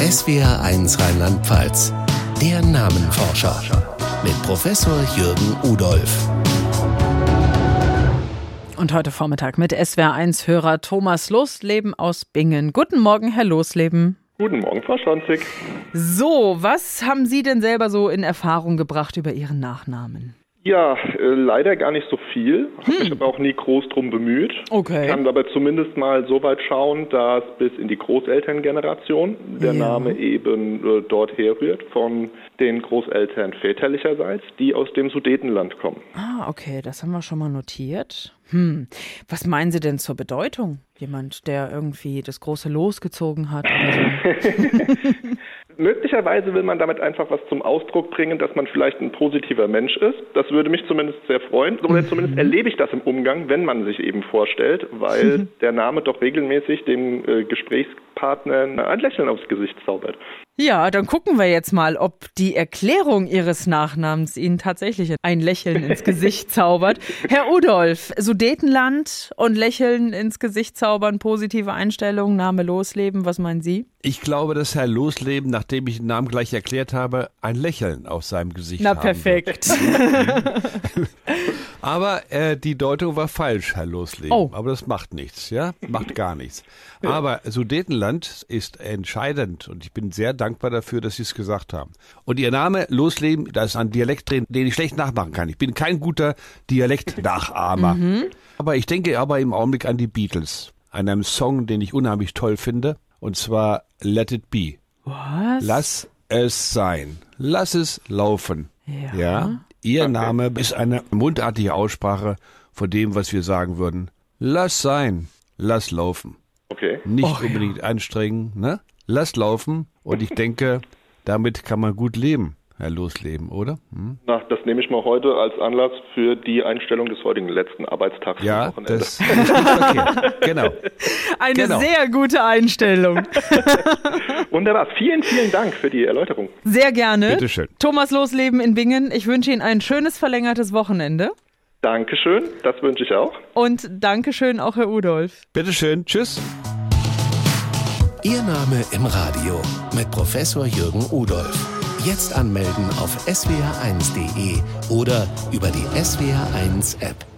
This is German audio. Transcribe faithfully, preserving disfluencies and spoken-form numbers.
S W R eins Rheinland-Pfalz. Der Namenforscher mit Professor Jürgen Udolph. Und heute Vormittag mit S W R eins Hörer Thomas Losleben aus Bingen. Guten Morgen, Herr Losleben. Guten Morgen, Frau Schonzig. So, was haben Sie denn selber so in Erfahrung gebracht über Ihren Nachnamen? Ja, äh, leider gar nicht so viel. Habe hm. mich aber auch nie groß drum bemüht. Okay. Kann aber zumindest mal so weit schauen, dass bis in die Großelterngeneration der ja. Name eben äh, dort herrührt, von den Großeltern väterlicherseits, die aus dem Sudetenland kommen. Ah, okay, das haben wir schon mal notiert. Hm. Was meinen Sie denn zur Bedeutung? Jemand, der irgendwie das große Los gezogen hat oder so? Möglicherweise will man damit einfach was zum Ausdruck bringen, dass man vielleicht ein positiver Mensch ist. Das würde mich zumindest sehr freuen. Oder mhm. zumindest erlebe ich das im Umgang, wenn man sich eben vorstellt, weil mhm. der Name doch regelmäßig dem äh, Gesprächspartner ein Lächeln aufs Gesicht zaubert. Ja, dann gucken wir jetzt mal, ob die Erklärung Ihres Nachnamens Ihnen tatsächlich ein Lächeln ins Gesicht zaubert. Herr Udolph, Sudetenland und Lächeln ins Gesicht zaubern, positive Einstellung, Name Losleben, was meinen Sie? Ich glaube, dass Herr Losleben, nachdem ich den Namen gleich erklärt habe, ein Lächeln auf seinem Gesicht Na, haben perfekt. Aber äh, die Deutung war falsch, Herr Losleben. Oh. Aber das macht nichts, ja? Macht gar nichts. Aber Sudetenland ist entscheidend und ich bin sehr dankbar dafür, dass Sie es gesagt haben. Und Ihr Name, Losleben, da ist ein Dialekt drin, den ich schlecht nachmachen kann. Ich bin kein guter Dialektnachahmer. Mhm. Aber ich denke aber im Augenblick an die Beatles. An einem Song, den ich unheimlich toll finde. Und zwar Let It Be. Was? Lass es sein. Lass es laufen. Ja. ja? Ihr okay. Name ist eine mundartige Aussprache von dem, was wir sagen würden. Lass sein. Lass laufen. Okay. Nicht Och, unbedingt ja. anstrengen, ne? Lass laufen. Und ich denke, damit kann man gut leben, Herr Losleben, oder? Hm? Na, das nehme ich mal heute als Anlass für die Einstellung des heutigen letzten Arbeitstags Ja, am Wochenende. das ist nicht verkehrt. Genau. Eine genau. sehr gute Einstellung. Wunderbar. Vielen, vielen Dank für die Erläuterung. Sehr gerne. Bitteschön. Thomas Losleben in Bingen. Ich wünsche Ihnen ein schönes verlängertes Wochenende. Dankeschön. Das wünsche ich auch. Und Dankeschön auch, Herr Udolph. Bitteschön. Tschüss. Ihr Name im Radio mit Professor Jürgen Udolph. Jetzt anmelden auf s w r eins punkt d e oder über die S W R eins App.